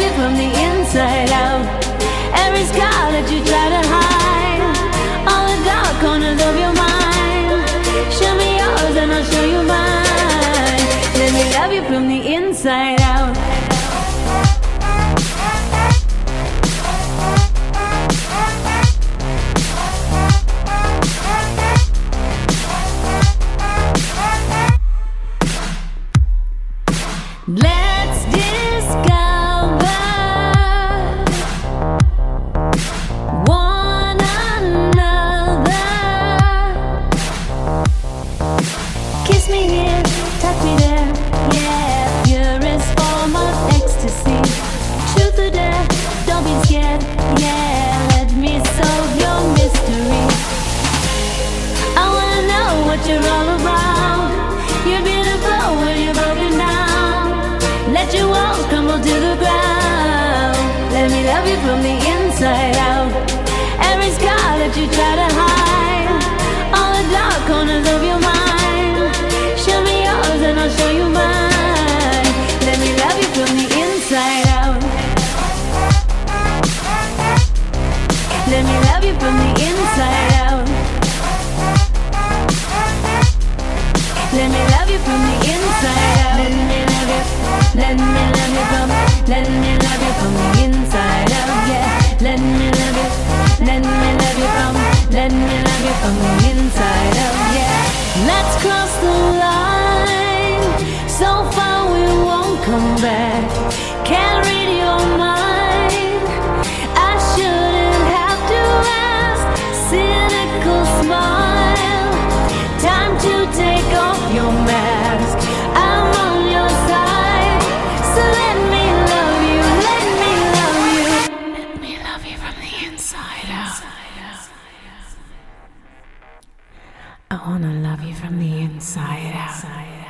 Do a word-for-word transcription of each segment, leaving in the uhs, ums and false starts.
you from the inside out. Every scar that you try to hide, all the dark corners of your mind. Show me yours and I'll show you mine. Let me love you from the inside out. Let's discover one another. Kiss me here, touch me there, yeah. Purest form of ecstasy. Truth or dare, don't be scared, yeah. Let me solve your mystery. I wanna know what you're all about. You're beautiful when you're broken down. Let your walls crumble to the ground. Let me love you from the inside out. Every scar that you try to hide, all the dark corners of your mind. Show me yours and I'll show you mine. Let me love you from the inside out. Let me love you from the inside out. Let me love you from the inside out. Let me love you. Let me love you from, let me love you from the inside out, yeah. Let me love you, let me love you from, let me love you from the inside out, yeah. Let's cross the line, so far we won't come back. Can't read your mind, I shouldn't have to ask. Cynical smile, time to take off your mask. I'm on your side, so let me love you, let me love you. Let me love you from the inside out. I wanna love you from the inside out.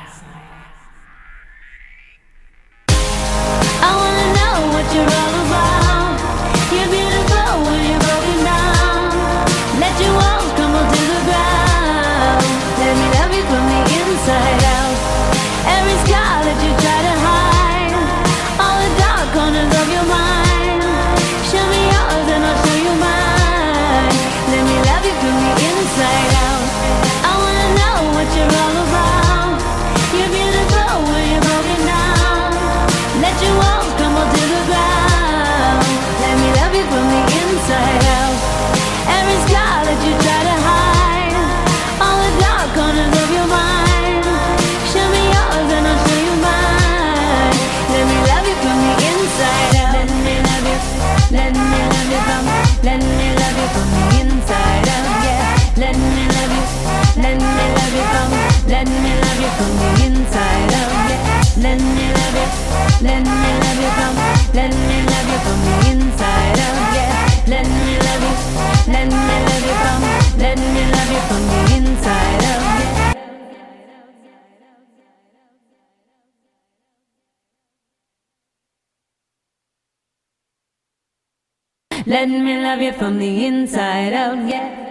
I wanna know what you're all about. You're beautiful when you're broken down. Let your walls crumble to the ground. Let me love you from the inside out. Every scar that you try to hide, all the dark corners of your mind. Show me yours and I'll show you mine. Let me love you from the inside out. I wanna know what you're all about. You're beautiful when you're broken down. Let your walls crumble to the ground. Let me love you from the inside out. Every scar that you try to hide, all the dark corners of your mind. Show me yours and I'll show you mine. Let me love you from the inside out. Let me love you, let me love you from, let me love you from the inside out, yeah. Let me love you, let me love you from, let me love you from the inside out, yeah. Let me love you, let me love you from, let me love you from the inside out, yeah. Let me love you, let me love you from, let me love you from the inside out, yeah. Let me love you from the inside out, yeah.